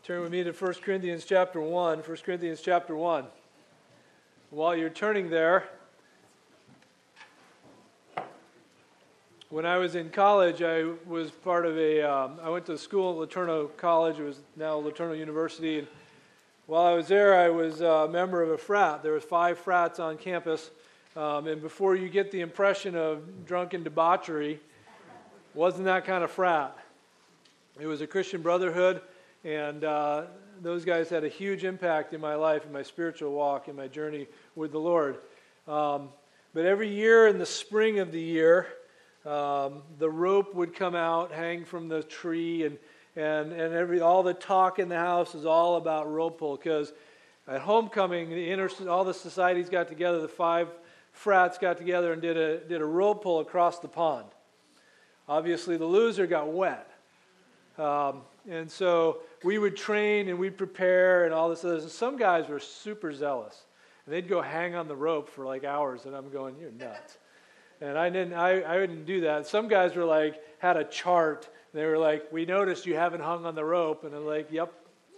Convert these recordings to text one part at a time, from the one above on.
Turn with me to 1 Corinthians chapter 1. 1 Corinthians chapter 1. While you're turning there, when I was in college, I was part of I went to school at LeTourneau College. It was now LeTourneau University. And while I was there, I was a member of a frat. There was 5 frats on campus. And before you get the impression of drunken debauchery, wasn't that kind of frat. It was a Christian brotherhood. And those guys had a huge impact in my life, in my spiritual walk, in my journey with the Lord. But every year in the spring of the year, the rope would come out, hang from the tree, and all the talk in the house is all about rope pull. Because at homecoming, all the societies got together, the 5 frats got together and did a rope pull across the pond. Obviously, the loser got wet. And so we would train and we'd prepare and all this other. Some guys were super zealous. And they'd go hang on the rope for like hours, and I'm going, you're nuts. And I didn't do that. Some guys were like, had a chart. And they were like, we noticed you haven't hung on the rope. And I'm like, yep.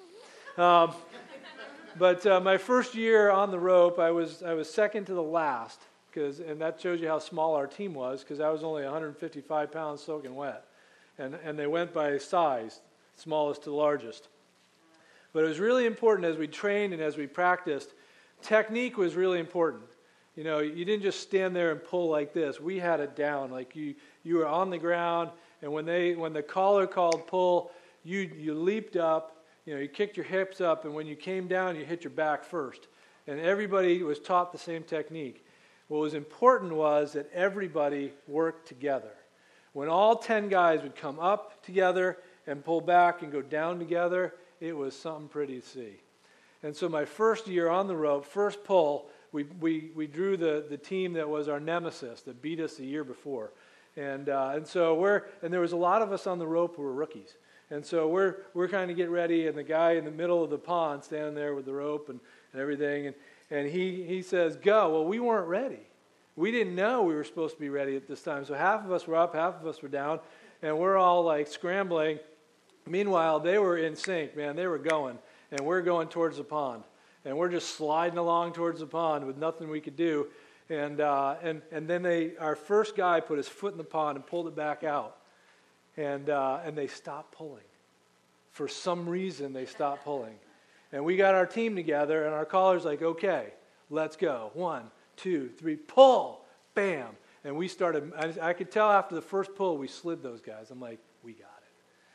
But my first year on the rope, I was second to the last. And that shows you how small our team was, because I was only 155 pounds soaking wet. And they went by size, smallest to largest. But it was really important as we trained and as we practiced. Technique was really important. You know, you didn't just stand there and pull like this. We had it down. Like you were on the ground, and when the caller called pull, you leaped up. You know, you kicked your hips up, and when you came down, you hit your back first. And everybody was taught the same technique. What was important was that everybody worked together. When all 10 guys would come up together and pull back and go down together, it was something pretty to see. And so my first year on the rope, first pull, we drew the team that was our nemesis that beat us the year before. And there was a lot of us on the rope who were rookies. And so we're kind of getting ready, and the guy in the middle of the pond standing there with the rope and everything, and he says, go. Well, we weren't ready. We didn't know we were supposed to be ready at this time. So half of us were up, half of us were down, and we're all like scrambling. Meanwhile, they were in sync, man. They were going, and we're going towards the pond. And we're just sliding along towards the pond with nothing we could do. And then our first guy put his foot in the pond and pulled it back out. And they stopped pulling. For some reason, they stopped pulling. And we got our team together, and our caller's like, okay, let's go. 1, 2, 3, pull, bam. And we started, I could tell after the first pull, we slid those guys. I'm like, we got it.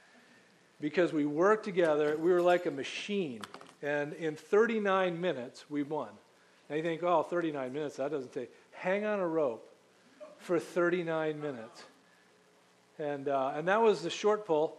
Because we worked together, we were like a machine. And in 39 minutes, we won. And you think, 39 minutes, that doesn't take. Hang on a rope for 39 minutes. And that was the short pull.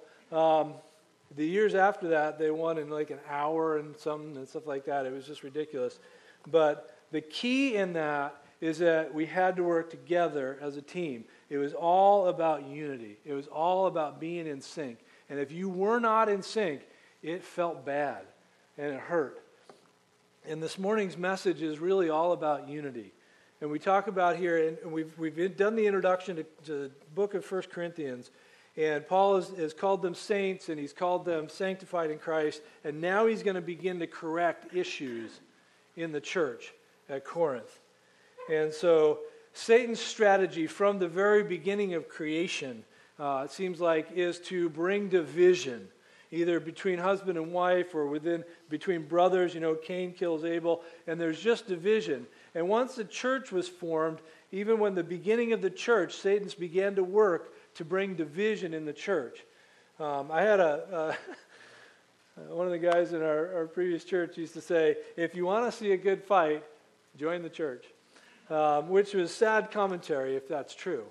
The years after that, they won in like an hour and stuff like that. It was just ridiculous. But the key in that is that we had to work together as a team. It was all about unity. It was all about being in sync. And if you were not in sync, it felt bad and it hurt. And this morning's message is really all about unity. And we talk about here, and we've done the introduction to the book of 1 Corinthians, and Paul has called them saints, and he's called them sanctified in Christ, and now he's going to begin to correct issues in the church at Corinth. And so Satan's strategy from the very beginning of creation, it seems like, is to bring division, either between husband and wife or between brothers. You know, Cain kills Abel, and there's just division. And once the church was formed, even when the beginning of the church, Satan's began to work to bring division in the church. I had one of the guys in our previous church used to say, if you want to see a good fight, join the church, which was sad commentary if that's true.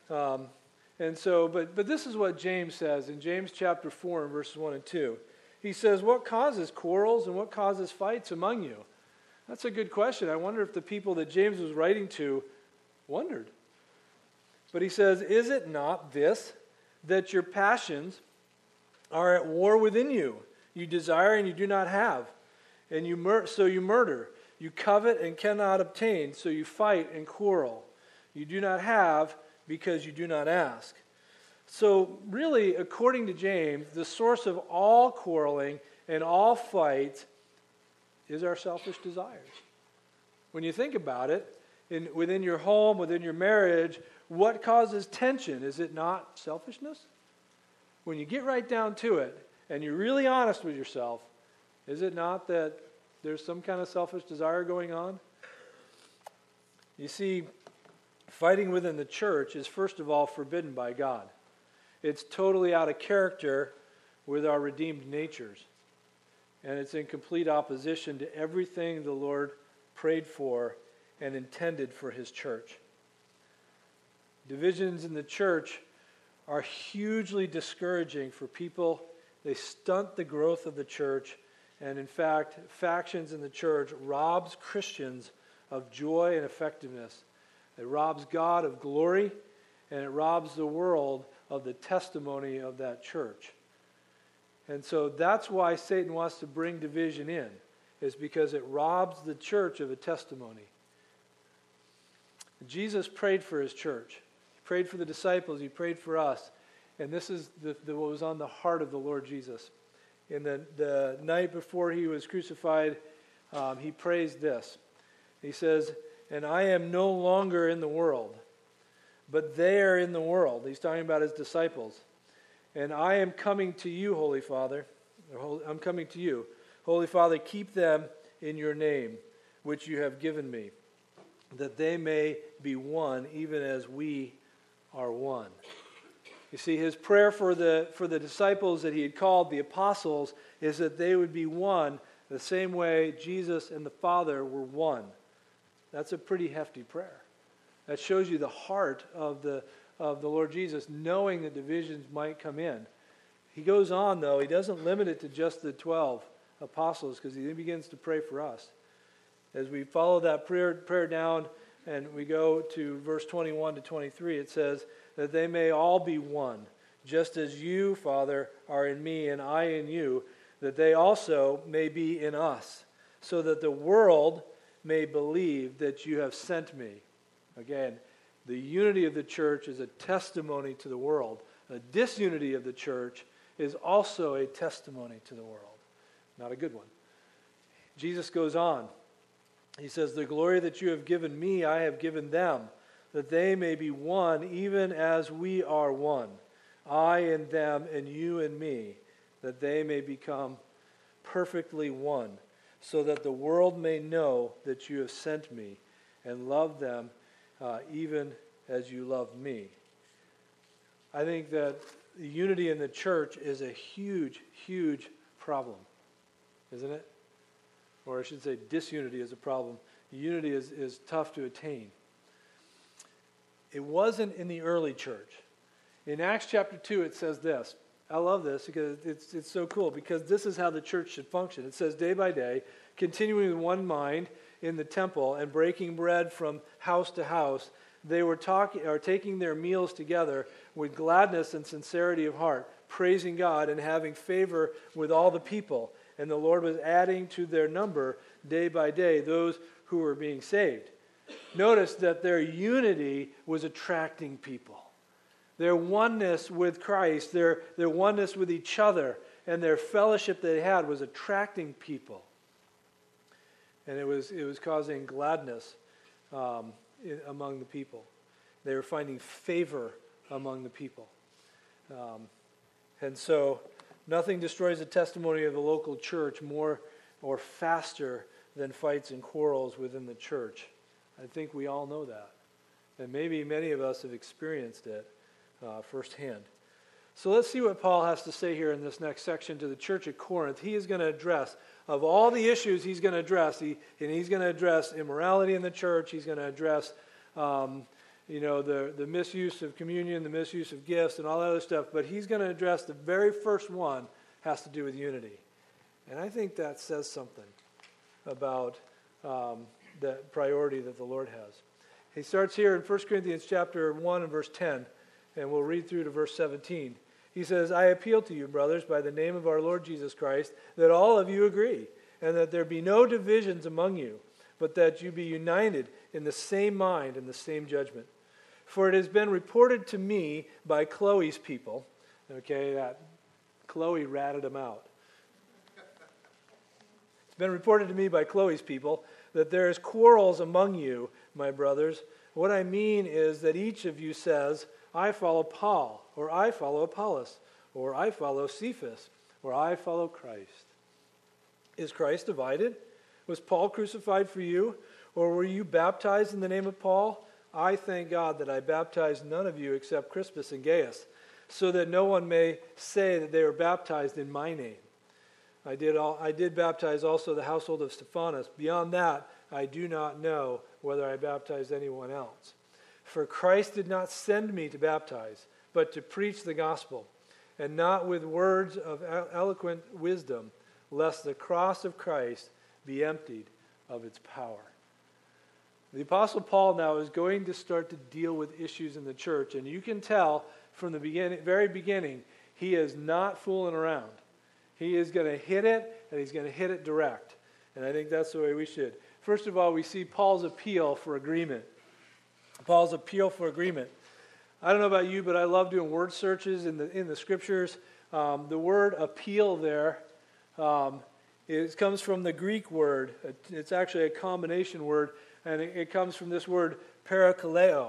But this is what James says in James chapter 4 and verses 1 and 2. He says, what causes quarrels and what causes fights among you? That's a good question. I wonder if the people that James was writing to wondered. But he says, is it not this, that your passions are at war within you? You desire and you do not have, and so you murder. You covet and cannot obtain, so you fight and quarrel. You do not have because you do not ask. So really, according to James, the source of all quarreling and all fights is our selfish desires. When you think about it, within your home, within your marriage, what causes tension? Is it not selfishness? When you get right down to it, and you're really honest with yourself, is it not that there's some kind of selfish desire going on? You see, fighting within the church is first of all forbidden by God. It's totally out of character with our redeemed natures. And it's in complete opposition to everything the Lord prayed for and intended for his church. Divisions in the church are hugely discouraging for people. They stunt the growth of the church. And in fact, factions in the church robs Christians of joy and effectiveness. It robs God of glory, and it robs the world of the testimony of that church. And so that's why Satan wants to bring division in, is because it robs the church of a testimony. Jesus prayed for his church. He prayed for the disciples. He prayed for us. And this is what was on the heart of the Lord Jesus. In the night before he was crucified, he prays this. He says, "And I am no longer in the world, but they are in the world." He's talking about his disciples. "And I am coming to you, Holy Father." I'm coming to you. "Holy Father, keep them in your name, which you have given me, that they may be one, even as we are one." You see, his prayer for the disciples that he had called the apostles is that they would be one the same way Jesus and the Father were one. That's a pretty hefty prayer. That shows you the heart of the Lord Jesus, knowing that divisions might come in. He goes on, though. He doesn't limit it to just the 12 apostles, because he begins to pray for us. As we follow that prayer down and we go to verse 21 to 23, it says, "That they may all be one, just as you, Father, are in me and I in you, that they also may be in us, so that the world may believe that you have sent me." Again, the unity of the church is a testimony to the world. The disunity of the church is also a testimony to the world. Not a good one. Jesus goes on. He says, "The glory that you have given me, I have given them, that they may be one, even as we are one. I in them, and you in me, that they may become perfectly one, so that the world may know that you have sent me and love them even as you love me." I think that the unity in the church is a huge, huge problem, isn't it? Or I should say disunity is a problem. Unity is tough to attain. It wasn't in the early church. In Acts chapter 2 it says this. I love this because it's so cool, because this is how the church should function. It says, "Day by day, continuing with one mind in the temple and breaking bread from house to house, they were taking their meals together with gladness and sincerity of heart, praising God and having favor with all the people. And the Lord was adding to their number day by day those who were being saved." Notice that their unity was attracting people. Their oneness with Christ, their oneness with each other, and their fellowship they had was attracting people. And it was causing gladness among the people. They were finding favor among the people. And so nothing destroys the testimony of the local church more or faster than fights and quarrels within the church. I think we all know that. And maybe many of us have experienced it firsthand. So let's see what Paul has to say here in this next section to the church at Corinth. He is going to address, of all the issues he's going to address, he's going to address immorality in the church. He's going to address the misuse of communion, the misuse of gifts, and all that other stuff. But he's going to address the very first one has to do with unity. And I think that says something about the priority that the Lord has. He starts here in 1 Corinthians chapter 1 and verse 10, and we'll read through to verse 17. He says, "I appeal to you, brothers, by the name of our Lord Jesus Christ, that all of you agree, and that there be no divisions among you, but that you be united in the same mind and the same judgment. For it has been reported to me by Chloe's people, okay, that Chloe ratted them out. It's been reported to me by Chloe's people that there is quarrels among you, my brothers. What I mean is that each of you says, I follow Paul, or I follow Apollos, or I follow Cephas, or I follow Christ. Is Christ divided? Was Paul crucified for you? Or were you baptized in the name of Paul? I thank God that I baptized none of you except Crispus and Gaius, so that no one may say that they were baptized in my name. I did baptize also the household of Stephanas. Beyond that, I do not know whether I baptized anyone else. For Christ did not send me to baptize, but to preach the gospel, and not with words of eloquent wisdom, lest the cross of Christ be emptied of its power. The Apostle Paul now is going to start to deal with issues in the church, and you can tell from the very beginning, he is not fooling around. He is going to hit it, and he's going to hit it direct. And I think that's the way we should. First of all, we see Paul's appeal for agreement. Paul's appeal for agreement. I don't know about you, but I love doing word searches in the Scriptures. The word appeal there, it comes from the Greek word. It's actually a combination word, and it comes from this word parakaleo.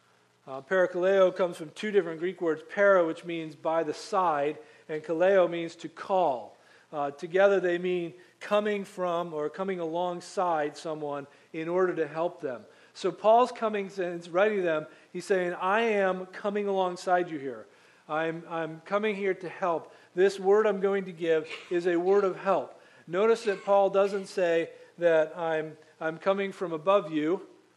Parakaleo comes from two different Greek words, para, which means by the side, and kaleo means to call. Together they mean coming from or coming alongside someone in order to help them. So Paul's coming and writing to them, he's saying, I am coming alongside you here. I'm coming here to help. This word I'm going to give is a word of help. Notice that Paul doesn't say that I'm coming from above you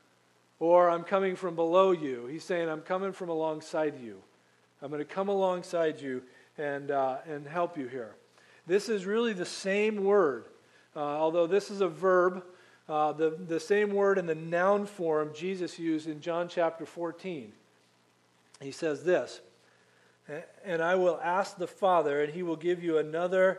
or I'm coming from below you. He's saying I'm coming from alongside you. I'm going to come alongside you and help you here. This is really the same word, although this is a verb. The same word in the noun form Jesus used in John chapter 14. He says this, and I will ask the Father, and he will give you another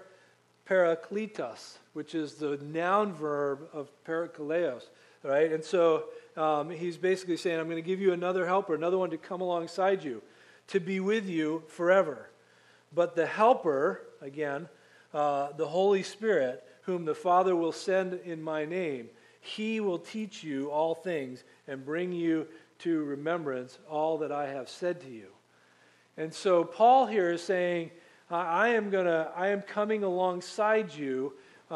parakletos, which is the noun verb of parakaleos, right? And so he's basically saying, I'm going to give you another helper, another one to come alongside you, to be with you forever. But the helper, again, the Holy Spirit, whom the Father will send in my name, he will teach you all things and bring you to remembrance all that I have said to you. And so Paul here is saying, I am coming alongside you.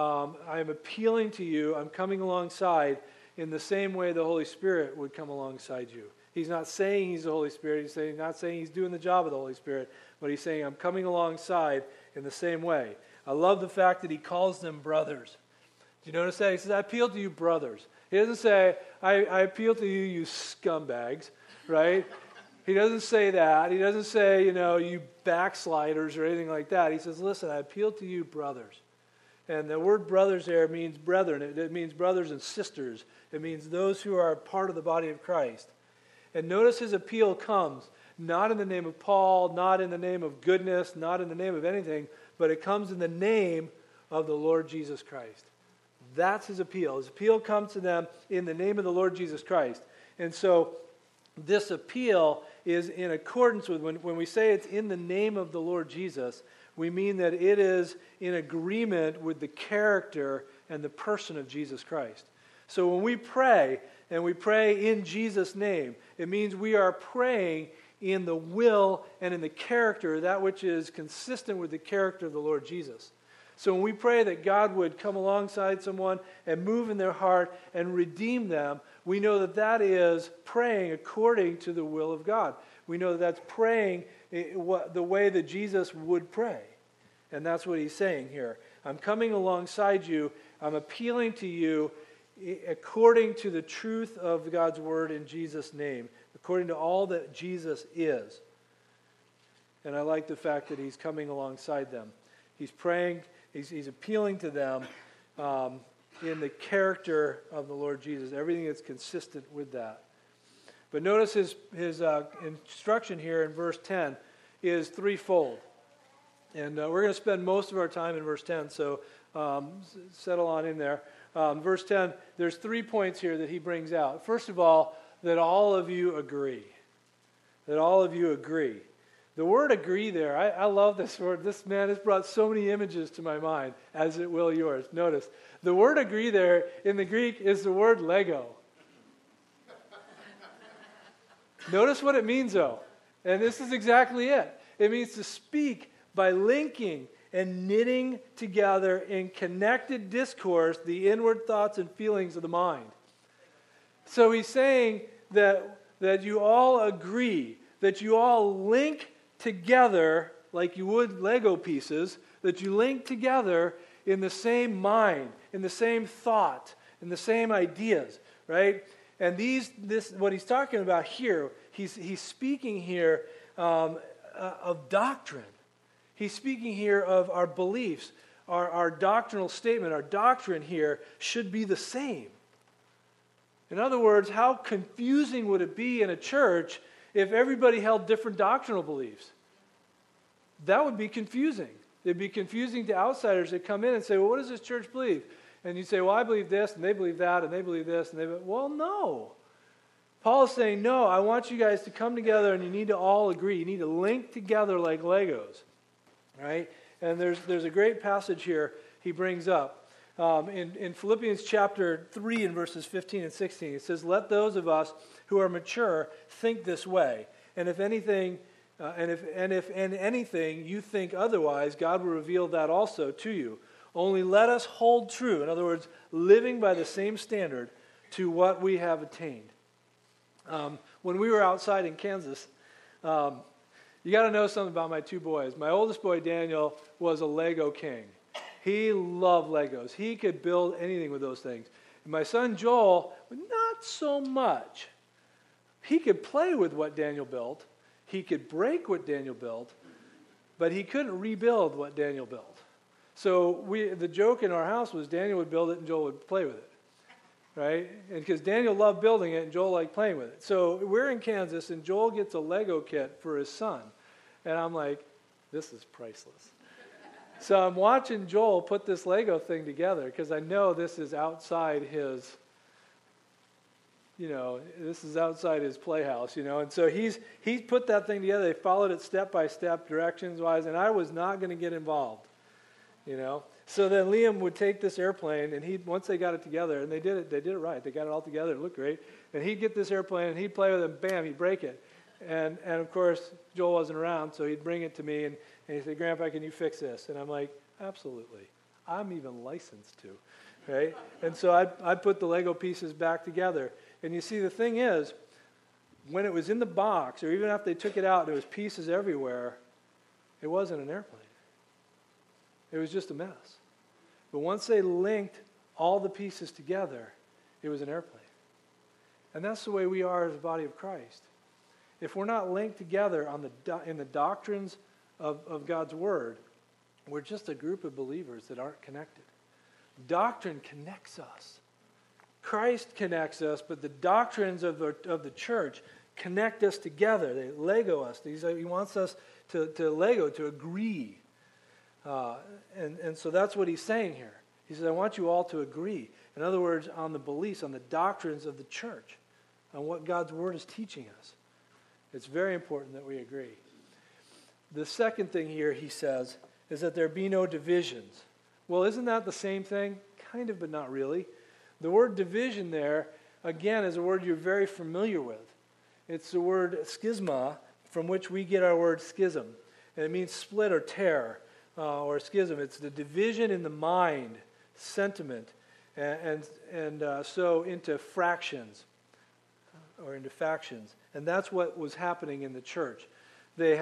I am appealing to you. I'm coming alongside in the same way the Holy Spirit would come alongside you. He's not saying he's the Holy Spirit. He's not saying he's doing the job of the Holy Spirit, but he's saying I'm coming alongside in the same way. I love the fact that he calls them brothers. Do you notice that? He says, I appeal to you, brothers. He doesn't say, I appeal to you, you scumbags, right? He doesn't say that. He doesn't say, you backsliders or anything like that. He says, listen, I appeal to you, brothers. And the word brothers there means brethren. It means brothers and sisters. It means those who are part of the body of Christ. And notice his appeal comes not in the name of Paul, not in the name of goodness, not in the name of anything, but it comes in the name of the Lord Jesus Christ. That's his appeal. His appeal comes to them in the name of the Lord Jesus Christ. And so this appeal is in accordance with, when we say it's in the name of the Lord Jesus, we mean that it is in agreement with the character and the person of Jesus Christ. So when we pray, and we pray in Jesus' name, it means we are praying in the will and in the character, that which is consistent with the character of the Lord Jesus. So when we pray that God would come alongside someone and move in their heart and redeem them, we know that that is praying according to the will of God. We know that that's praying the way that Jesus would pray. And that's what he's saying here. I'm coming alongside you. I'm appealing to you according to the truth of God's word in Jesus' name, according to all that Jesus is. And I like the fact that he's coming alongside them. He's praying, he's appealing to them in the character of the Lord Jesus, everything that's consistent with that. But notice his instruction here in verse 10 is threefold. And we're going to spend most of our time in verse 10, so settle on in there. Verse 10, there's 3 points here that he brings out. First of all, that all of you agree. that all of you agree. The word agree there, I love this word. This has brought so many images to my mind, as it will yours. Notice, the word agree there in the Greek is the word Lego. Notice what it means, though. And this is exactly it. It means to speak by linking and knitting together in connected discourse the inward thoughts and feelings of the mind. So he's saying that you all agree, that you all link together like you would Lego pieces, that you link together in the same mind, in the same thought, in the same ideas, right? And what he's talking about here, he's speaking here of doctrine. He's speaking here of our beliefs, our doctrinal statement, our doctrine here should be the same. In other words, how confusing would it be in a church if everybody held different doctrinal beliefs? That would be confusing. It'd be confusing to outsiders that come in and say, well, what does this church believe? And you say, well, I believe this, and they believe that, and they believe this, and they believe... Well, no. Paul is saying, no, I want you guys to come together, and you need to all agree. You need to link together like Legos, right? And there's a great passage here he brings up. In Philippians chapter 3 and verses 15 and 16, it says, let those of us who are mature think this way. And if anything you think otherwise, God will reveal that also to you. Only let us hold true, in other words, living by the same standard, to what we have attained. When we were outside in Kansas, you got to know something about my two boys. My oldest boy, Daniel, was a Lego king. He loved Legos. He could build anything with those things. And my son, Joel, not so much. He could play with what Daniel built. He could break what Daniel built, but he couldn't rebuild what Daniel built. So the joke in our house was Daniel would build it and Joel would play with it, right? And because Daniel loved building it and Joel liked playing with it. So we're in Kansas and Joel gets a Lego kit for his son. And I'm like, this is priceless. So I'm watching Joel put this Lego thing together because I know this is outside his... this is outside his playhouse, and so he's put that thing together. They followed it step by step, directions-wise, and I was not going to get involved, So then Liam would take this airplane, and once they got it together, and they did it right. They got it all together. It looked great. And he'd get this airplane, and he'd play with it, bam, he'd break it. And of course, Joel wasn't around, so he'd bring it to me, and he'd say, Grandpa, can you fix this? And I'm like, absolutely. I'm even licensed to, right? And so I'd put the Lego pieces back together. And you see, the thing is, when it was in the box, or even after they took it out, there was pieces everywhere, it wasn't an airplane. It was just a mess. But once they linked all the pieces together, it was an airplane. And that's the way we are as the body of Christ. If we're not linked together in the doctrines of God's Word, we're just a group of believers that aren't connected. Doctrine connects us. Christ connects us, but the doctrines of the church connect us together. They Lego us. He wants us to Lego, to agree. And so that's what he's saying here. He says, I want you all to agree. In other words, on the beliefs, on the doctrines of the church, on what God's Word is teaching us. It's very important that we agree. The second thing here, he says, is that there be no divisions. Well, isn't that the same thing? Kind of, but not really. The word division there, again, is a word you're very familiar with. It's the word schisma, from which we get our word schism. And it means split or tear, or schism. It's the division in the mind, sentiment, and so into fractions, or into factions. And that's what was happening in the church. They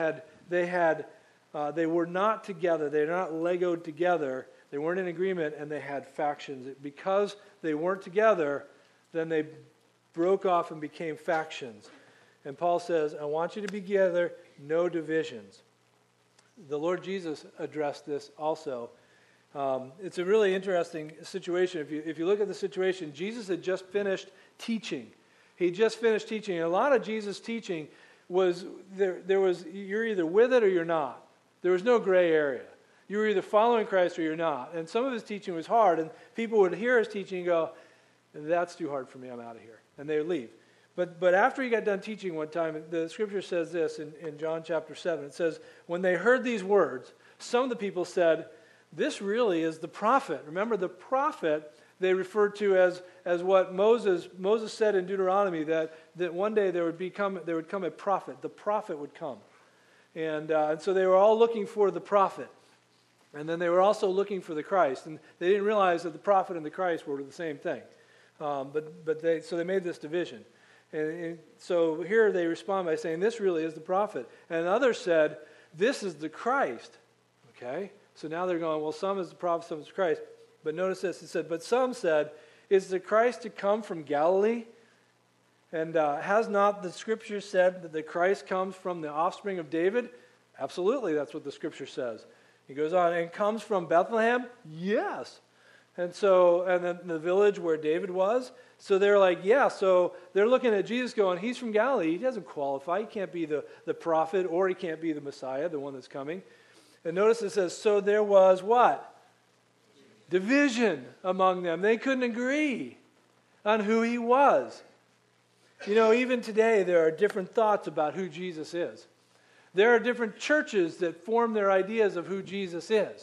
were not together. They were not Legoed together. They weren't in agreement, and they had factions. Because they weren't together, then they broke off and became factions. And Paul says, I want you to be together, no divisions. The Lord Jesus addressed this also. It's a really interesting situation. If you look at the situation, Jesus had just finished teaching. He just finished teaching. And a lot of Jesus' teaching was, you're either with it or you're not. There was no gray area. You were either following Christ or you're not. And some of his teaching was hard, and people would hear his teaching and go, that's too hard for me, I'm out of here. And they would leave. But after he got done teaching one time, the scripture says this in John chapter 7. It says, when they heard these words, some of the people said, this really is the prophet. Remember, the prophet they referred to as what Moses said in Deuteronomy, that one day there would come a prophet. The prophet would come. And so they were all looking for the prophet. And then they were also looking for the Christ. And they didn't realize that the prophet and the Christ were the same thing. So they made this division. And so here they respond by saying, this really is the prophet. And others said, this is the Christ. Okay? So now they're going, well, some is the prophet, some is the Christ. But notice this, it said, but some said, is the Christ to come from Galilee? And has not the scripture said that the Christ comes from the offspring of David? Absolutely, that's what the scripture says. He goes on, and comes from Bethlehem? Yes. And then the village where David was. So they're like, yeah, so they're looking at Jesus going, he's from Galilee. He doesn't qualify. He can't be the prophet, or he can't be the Messiah, the one that's coming. And notice it says, so there was what? Division among them. They couldn't agree on who he was. You know, even today there are different thoughts about who Jesus is. There are different churches that form their ideas of who Jesus is.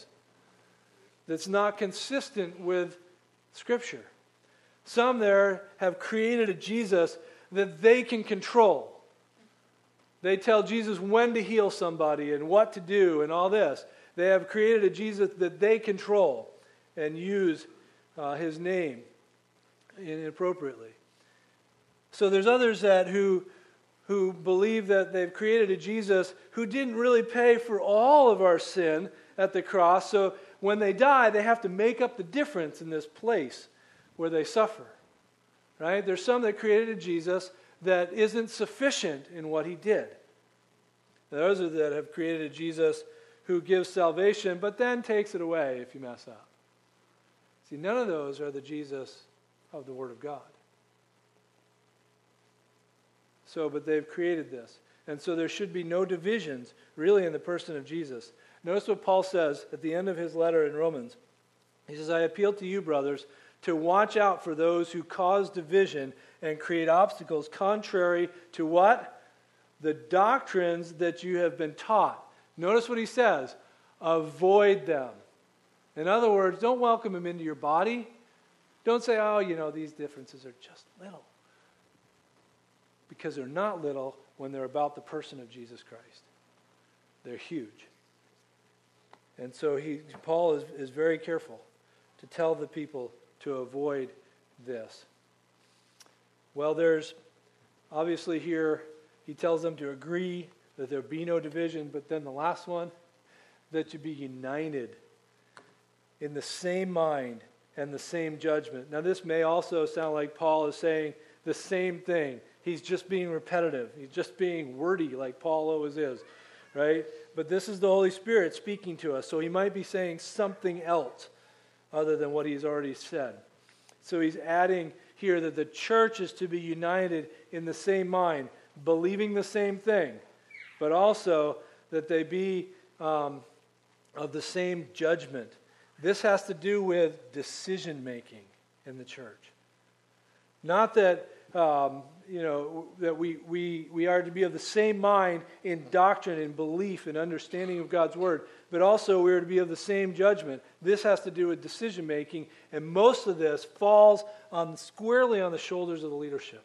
That's not consistent with Scripture. Some there have created a Jesus that they can control. They tell Jesus when to heal somebody and what to do and all this. They have created a Jesus that they control and use his name inappropriately. So there's others who believe that they've created a Jesus who didn't really pay for all of our sin at the cross. So when they die, they have to make up the difference in this place where they suffer. Right? There's some that created a Jesus that isn't sufficient in what he did. Those are that have created a Jesus who gives salvation, but then takes it away if you mess up. See, none of those are the Jesus of the Word of God. But they've created this. And so there should be no divisions, really, in the person of Jesus. Notice what Paul says at the end of his letter in Romans. He says, I appeal to you, brothers, to watch out for those who cause division and create obstacles contrary to what? The doctrines that you have been taught. Notice what he says. Avoid them. In other words, don't welcome them into your body. Don't say, these differences are just little. Because they're not little when they're about the person of Jesus Christ. They're huge. And so Paul is very careful to tell the people to avoid this. Well, there's obviously here, he tells them to agree that there be no division, but then the last one, that you be united in the same mind and the same judgment. Now, this may also sound like Paul is saying the same thing. He's just being repetitive. He's just being wordy like Paul always is, right? But this is the Holy Spirit speaking to us, so he might be saying something else other than what he's already said. So he's adding here that the church is to be united in the same mind, believing the same thing, but also that they be of the same judgment. This has to do with decision-making in the church. Not that that we are to be of the same mind in doctrine and belief and understanding of God's Word, but also we are to be of the same judgment. This has to do with decision-making, and most of this falls squarely on the shoulders of the leadership.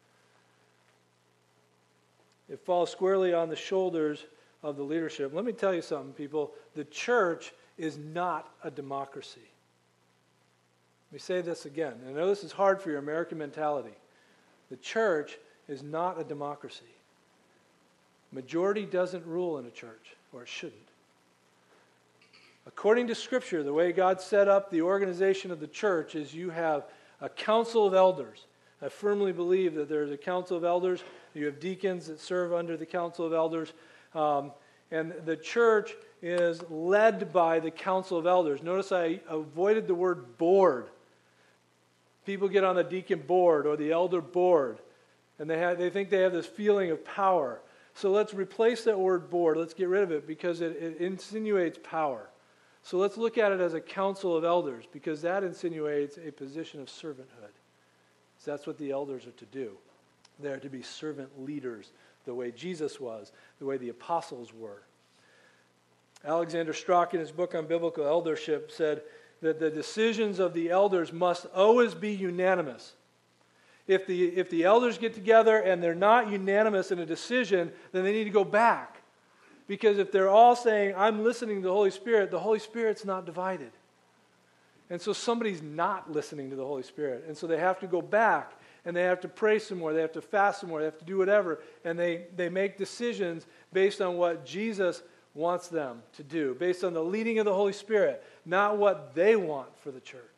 It falls squarely on the shoulders of the leadership. Let me tell you something, people. The church is not a democracy. Let me say this again. I know this is hard for your American mentality. The church is not a democracy. Majority doesn't rule in a church, or it shouldn't. According to Scripture, the way God set up the organization of the church is you have a council of elders. I firmly believe that there's a council of elders. You have deacons that serve under the council of elders. And the church is led by the council of elders. Notice I avoided the word board. People get on the deacon board or the elder board, and they think they have this feeling of power. So let's replace that word board. Let's get rid of it because it insinuates power. So let's look at it as a council of elders because that insinuates a position of servanthood. So that's what the elders are to do. They are to be servant leaders, the way Jesus was, the way the apostles were. Alexander Strauch, in his book on biblical eldership, said that the decisions of the elders must always be unanimous. If the elders get together and they're not unanimous in a decision, then they need to go back. Because if they're all saying, I'm listening to the Holy Spirit's not divided. And so somebody's not listening to the Holy Spirit. And so they have to go back and they have to pray some more. They have to fast some more. They have to do whatever. And they make decisions based on what Jesus wants them to do, based on the leading of the Holy Spirit, not what they want for the church.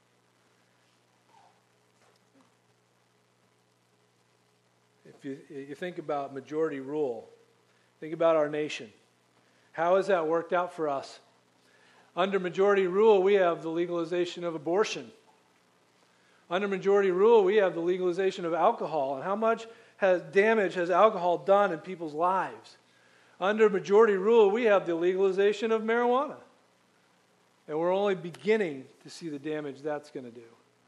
If you think about majority rule, think about our nation. How has that worked out for us? Under majority rule, we have the legalization of abortion. Under majority rule, we have the legalization of alcohol. And how much damage has alcohol done in people's lives? Under majority rule, we have the legalization of marijuana. And we're only beginning to see the damage that's going to do.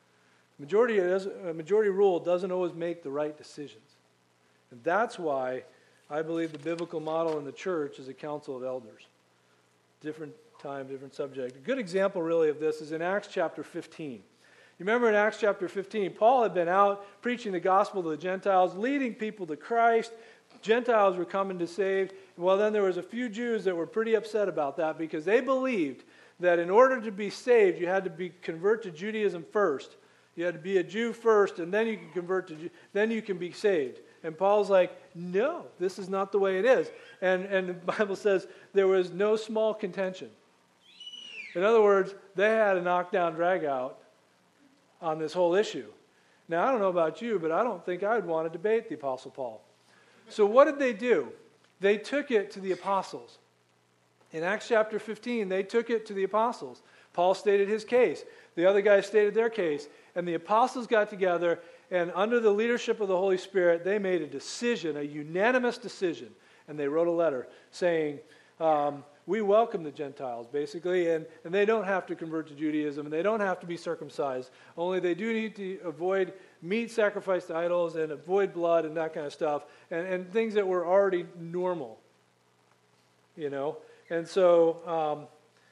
Majority rule doesn't always make the right decisions. And that's why I believe the biblical model in the church is a council of elders. Different time, different subject. A good example really of this is in Acts chapter 15. You remember in Acts chapter 15, Paul had been out preaching the gospel to the Gentiles, leading people to Christ. Gentiles were coming to saved. Well, then there was a few Jews that were pretty upset about that because they believed that in order to be saved, you had to convert to Judaism first. You had to be a Jew first, and then you can convert to then you can be saved. And Paul's like, no, this is not the way it is. And the Bible says there was no small contention. In other words, they had a knockdown, drag out on this whole issue. Now, I don't know about you, but I don't think I'd want to debate the Apostle Paul. So what did they do? They took it to the apostles. In Acts chapter 15, they took it to the apostles. Paul stated his case. The other guys stated their case. And the apostles got together, and under the leadership of the Holy Spirit, they made a decision, a unanimous decision. And they wrote a letter saying, we welcome the Gentiles, basically, and they don't have to convert to Judaism, and they don't have to be circumcised. Only they do need to avoid meat sacrificed to idols and avoid blood and that kind of stuff, and things that were already normal, you know. And so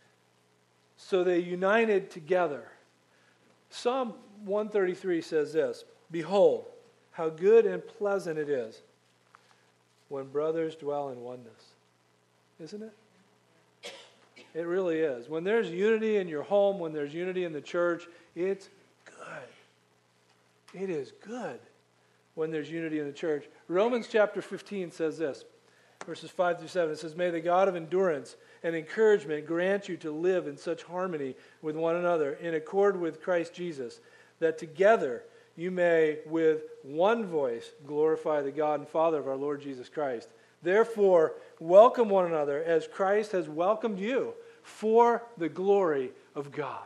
they united together. Psalm 133 says this, "Behold, how good and pleasant it is when brothers dwell in oneness." Isn't it? It really is. When there's unity in your home, when there's unity in the church, it's good. It is good when there's unity in the church. Romans chapter 15 says this, verses 5 through 7. It says, "May the God of endurance and encouragement grant you to live in such harmony with one another, in accord with Christ Jesus, that together you may with one voice glorify the God and Father of our Lord Jesus Christ. Therefore, welcome one another as Christ has welcomed you for the glory of God."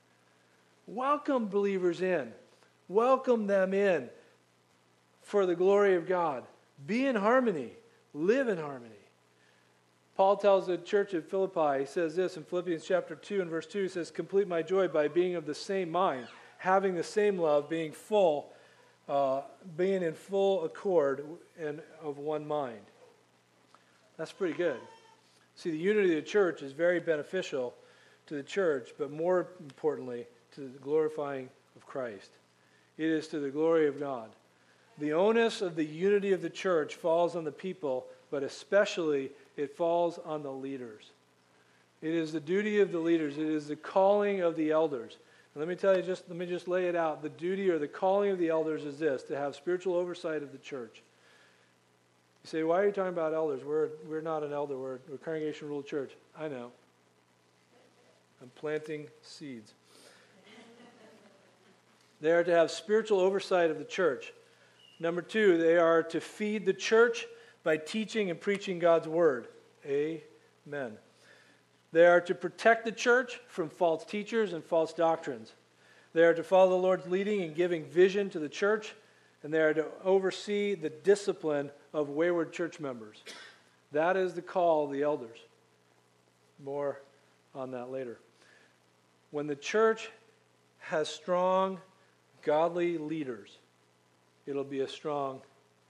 Welcome believers in. Welcome them in for the glory of God. Be in harmony. Live in harmony. Paul tells the church at Philippi, he says this in Philippians chapter 2 and verse 2, he says, "Complete my joy by being of the same mind, having the same love, being in full accord and of one mind." That's pretty good. See, the unity of the church is very beneficial to the church, but more importantly, to the glorifying of Christ. It is to the glory of God. The onus of the unity of the church falls on the people, but especially it falls on the leaders. It is the duty of the leaders. It is the calling of the elders. And let me just lay it out. The duty or the calling of the elders is this, to have spiritual oversight of the church. You say, why are you talking about elders? We're not an elder. We're a congregation ruled church. I know. I'm planting seeds. They are to have spiritual oversight of the church. Number 2, they are to feed the church by teaching and preaching God's word. Amen. They are to protect the church from false teachers and false doctrines. They are to follow the Lord's leading and giving vision to the church, and they are to oversee the discipline of wayward church members. That is the call of the elders. More on that later. When the church has strong, godly leaders, it'll be a strong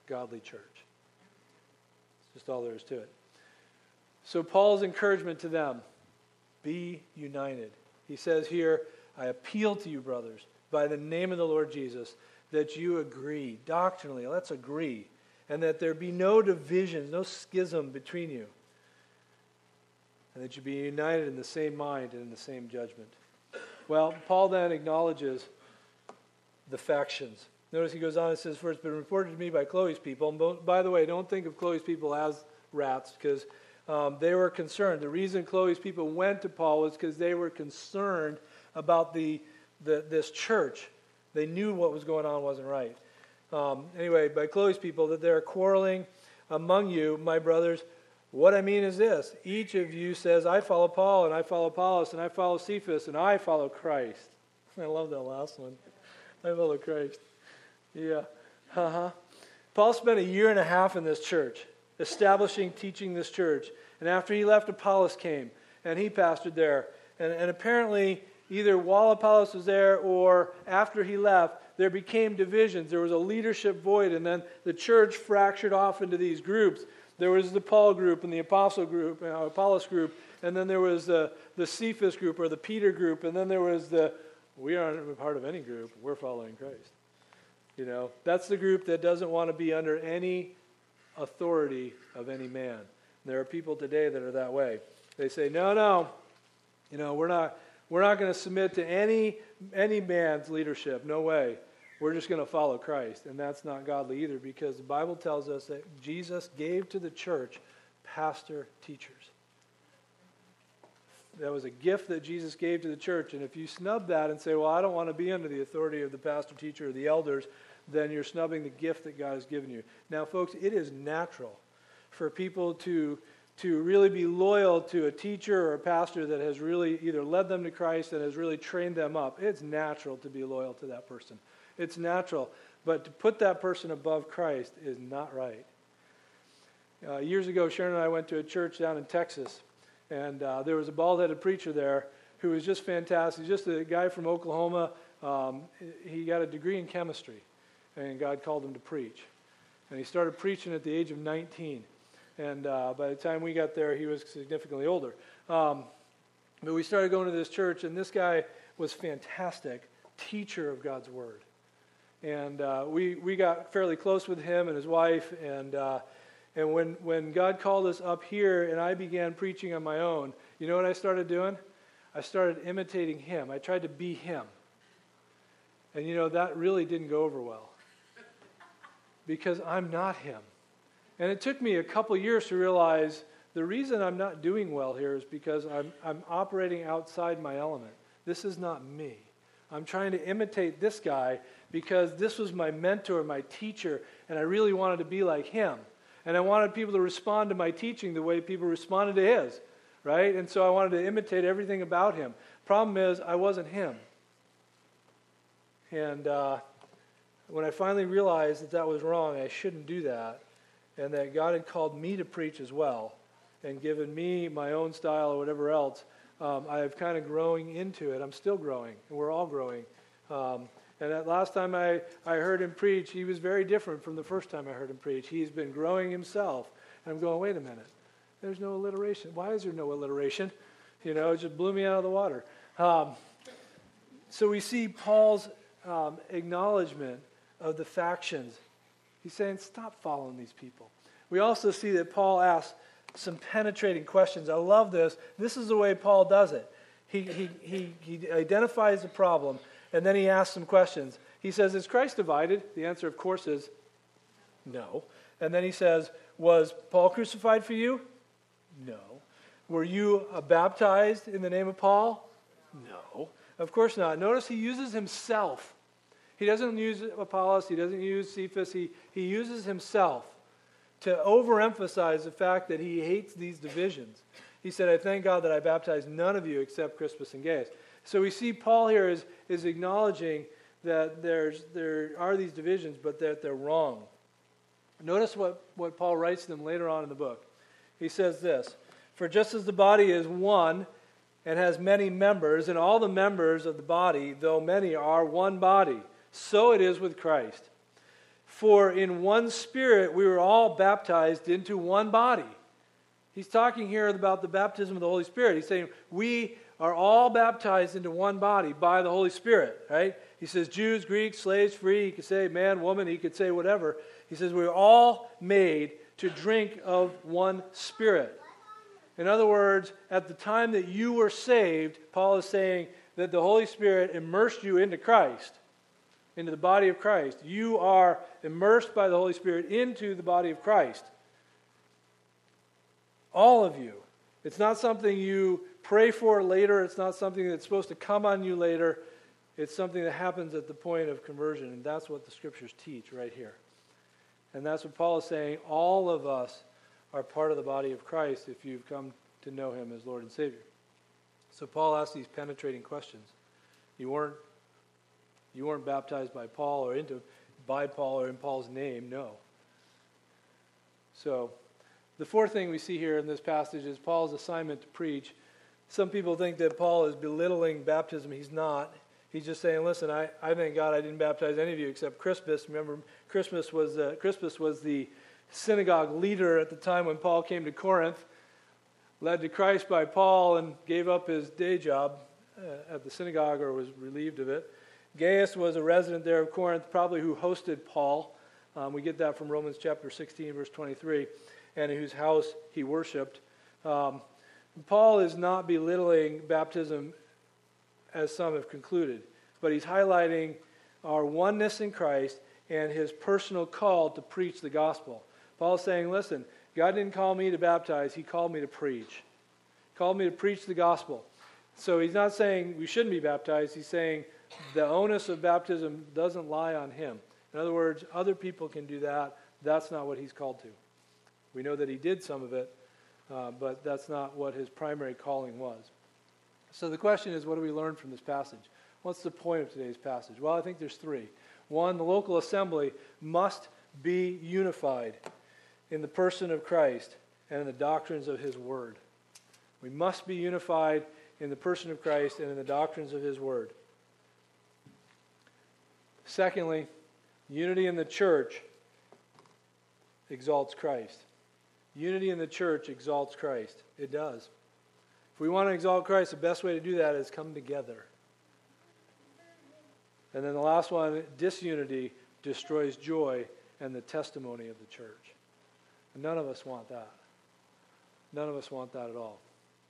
godly church. It's just all there is to it. So Paul's encouragement to them, be united. He says here, I appeal to you, brothers, by the name of the Lord Jesus, that you agree. Doctrinally, let's agree. And that there be no divisions, no schism between you. And that you be united in the same mind and in the same judgment. Well, Paul then acknowledges the factions. Notice he goes on and says, for it's been reported to me by Chloe's people. And by the way, don't think of Chloe's people as rats, because they were concerned. The reason Chloe's people went to Paul was because they were concerned about this church. They knew what was going on wasn't right. Anyway, by Chloe's people, that they're quarreling among you, my brothers. What I mean is this. Each of you says, I follow Paul, and I follow Apollos, and I follow Cephas, and I follow Christ. I love that last one. I follow Christ. Yeah. Paul spent 1.5 years in this church, establishing, teaching this church. And after he left, Apollos came, and he pastored there. And apparently, either while Apollos was there or after he left, there became divisions. There was a leadership void, and then the church fractured off into these groups. There was the Paul group and the Apostle group, Apollos group, and then there was the Cephas group or the Peter group, and then there was we aren't a part of any group, we're following Christ. You know, that's the group that doesn't want to be under any authority of any man. There are people today that are that way. They say, no, you know, we're not going to submit to any man's leadership. No way. We're just going to follow Christ. And that's not godly either, because the Bible tells us that Jesus gave to the church pastor teachers. That was a gift that Jesus gave to the church. And if you snub that and say, well, I don't want to be under the authority of the pastor teacher or the elders, then you're snubbing the gift that God has given you. Now, folks, it is natural for people to really be loyal to a teacher or a pastor that has really either led them to Christ and has really trained them up. It's natural to be loyal to that person. It's natural. But to put that person above Christ is not right. Years ago, Sharon and I went to a church down in Texas, and there was a bald-headed preacher there who was just fantastic. Just a guy from Oklahoma. He got a degree in chemistry, and God called him to preach. And he started preaching at the age of 19. And by the time we got there, he was significantly older. But we started going to this church, and this guy was fantastic, teacher of God's Word. And we got fairly close with him and his wife. And when God called us up here and I began preaching on my own, you know what I started doing? I started imitating him. I tried to be him. And you know, that really didn't go over well, because I'm not him. And it took me a couple years to realize the reason I'm not doing well here is because I'm operating outside my element. This is not me. I'm trying to imitate this guy because this was my mentor, my teacher, and I really wanted to be like him. And I wanted people to respond to my teaching the way people responded to his, right? And so I wanted to imitate everything about him. Problem is, I wasn't him. And when I finally realized that was wrong, I shouldn't do that, and that God had called me to preach as well and given me my own style or whatever else, I'm kind of growing into it. I'm still growing, and we're all growing. And that last time I heard him preach, he was very different from the first time I heard him preach. He's been growing himself. And I'm going, wait a minute. There's no alliteration. Why is there no alliteration? You know, it just blew me out of the water. So we see Paul's acknowledgement of the factions. He's saying, stop following these people. We also see that Paul asks some penetrating questions. I love this. This is the way Paul does it. He identifies the problem, and then he asks some questions. He says, is Christ divided? The answer, of course, is no. And then he says, was Paul crucified for you? No. Were you baptized in the name of Paul? No. Of course not. Notice he uses himself. He doesn't use Apollos. He doesn't use Cephas. He uses himself to overemphasize the fact that he hates these divisions. He said, I thank God that I baptized none of you except Crispus and Gaius. So we see Paul here is acknowledging that there are these divisions, but that they're wrong. Notice what Paul writes to them later on in the book. He says this, for just as the body is one and has many members, and all the members of the body, though many, are one body, so it is with Christ. For in one Spirit we were all baptized into one body. He's talking here about the baptism of the Holy Spirit. He's saying we are all baptized into one body by the Holy Spirit, right? He says Jews, Greeks, slaves, free. He could say man, woman. He could say whatever. He says we're all made to drink of one Spirit. In other words, at the time that you were saved, Paul is saying that the Holy Spirit immersed you into Christ, into the body of Christ. You are immersed by the Holy Spirit into the body of Christ. All of you. It's not something you pray for later. It's not something that's supposed to come on you later. It's something that happens at the point of conversion, and that's what the Scriptures teach right here. And that's what Paul is saying. All of us are part of the body of Christ if you've come to know Him as Lord and Savior. So Paul asks these penetrating questions. You weren't baptized by Paul or in Paul's name, no. So the fourth thing we see here in this passage is Paul's assignment to preach. Some people think that Paul is belittling baptism. He's not. He's just saying, listen, I thank God I didn't baptize any of you except Crispus. Remember, Crispus was the synagogue leader at the time when Paul came to Corinth, led to Christ by Paul and gave up his day job at the synagogue or was relieved of it. Gaius was a resident there of Corinth, probably who hosted Paul. We get that from Romans chapter 16, verse 23, and in whose house he worshipped. Paul is not belittling baptism as some have concluded, but he's highlighting our oneness in Christ and his personal call to preach the gospel. Paul's saying, listen, God didn't call me to baptize, He called me to preach. He called me to preach the gospel. So he's not saying we shouldn't be baptized, he's saying the onus of baptism doesn't lie on him. In other words, other people can do that. That's not what he's called to. We know that he did some of it, but that's not what his primary calling was. So the question is, what do we learn from this passage? What's the point of today's passage? Well, I think there's three. One, the local assembly must be unified in the person of Christ and in the doctrines of His Word. We must be unified in the person of Christ and in the doctrines of His Word. Secondly, unity in the church exalts Christ. Unity in the church exalts Christ. It does. If we want to exalt Christ, the best way to do that is come together. And then the last one, disunity destroys joy and the testimony of the church. And none of us want that. None of us want that at all.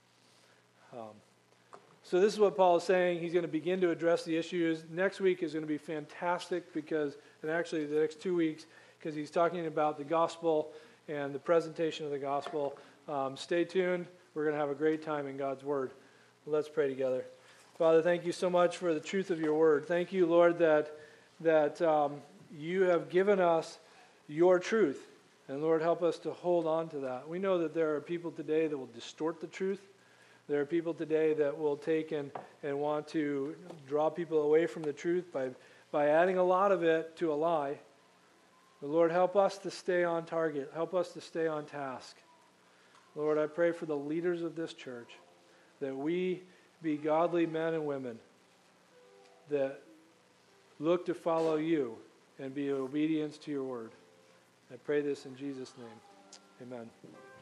So this is what Paul is saying. He's going to begin to address the issues. Next week is going to be fantastic and actually the next 2 weeks, because he's talking about the gospel and the presentation of the gospel. Stay tuned. We're going to have a great time in God's Word. Let's pray together. Father, thank you so much for the truth of your Word. Thank you, Lord, that you have given us your truth. And Lord, help us to hold on to that. We know that there are people today that will distort the truth. There are people today that will take and want to draw people away from the truth by adding a lot of it to a lie. But Lord, help us to stay on target. Help us to stay on task. Lord, I pray for the leaders of this church that we be godly men and women that look to follow you and be in obedience to your word. I pray this in Jesus' name. Amen.